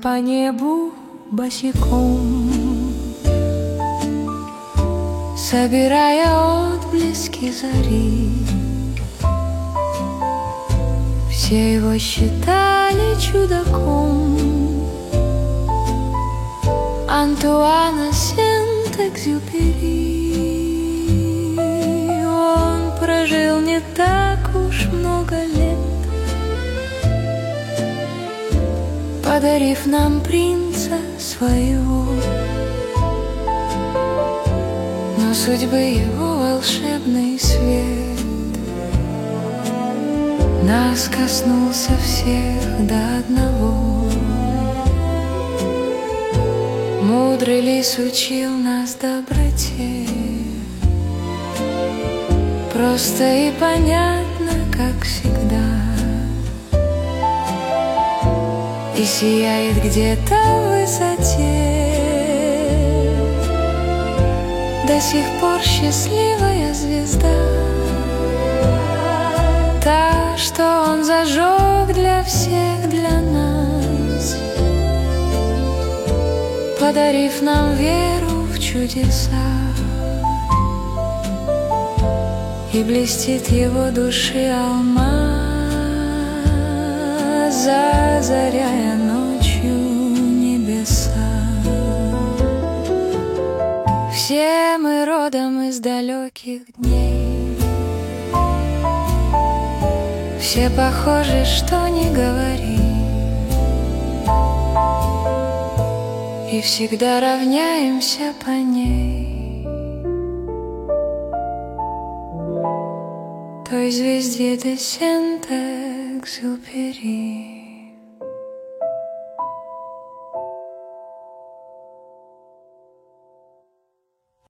по небу босиком, собирая отблески зари. Все его считали чудаком, Антуана Сент-Экзюпери. Он прожил не так уж много лет, подарив нам принца своего. Но судьбы его волшебный свет нас коснулся всех до одного. Мудрый лис учил нас доброте, просто и понятно, как всегда, и сияет где-то в высоте до сих пор счастливая звезда, та, что он зажег для всех, для нас, подарив нам веру в чудеса. И блестит его души алмаз, озаряя ночью небеса. Все мы родом из далеких дней, все похожи, что ни говори, и всегда равняемся по ней той звезде де Сент-Экзюпери.